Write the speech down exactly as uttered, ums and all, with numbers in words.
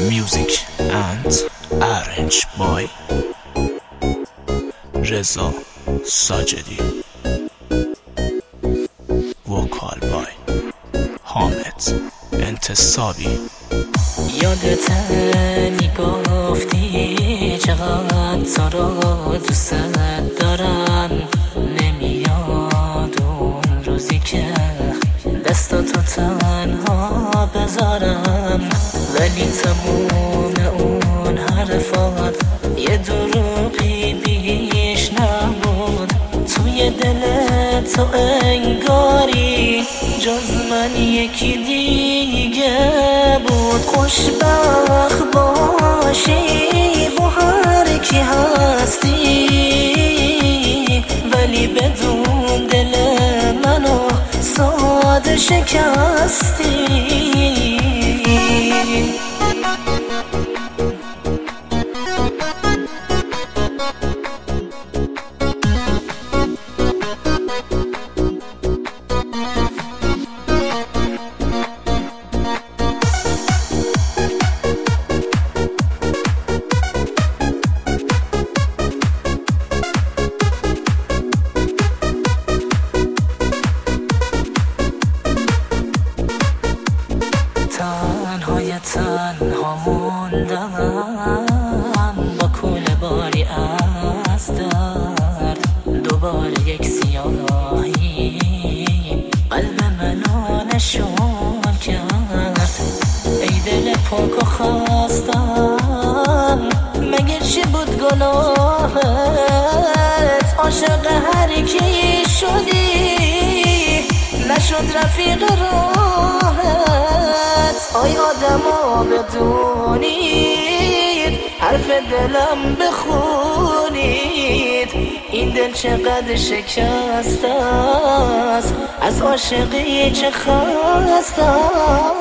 Music and arrange by رضا ساجدی. وکال بای حامد انتصابی. یادت میگفتی چقدر تو رو دوست دارم، نمیاد اون روزی که دستاتو تنها بذارم، ولی تموم اون حرفات یه دروغی بیش نبود. توی دل تو انگاری جز من یکی دیگه بود. خوشبخت باشی با هر کی هستی، ولی بدون دل منو ساده شکستی. تنهای تنها موندم با کوله باری از درد، دوباره یک سیاهی قلب منو نشون کرد. ای دل پاک و خواستم، مگه چی بود گناهت؟ عاشق هر کی شدی نشد رفیق راهت. آی آدما بدونید، حرف دلم بخونید، این دل چقدر شکسته است، از عاشقی چه خسته است.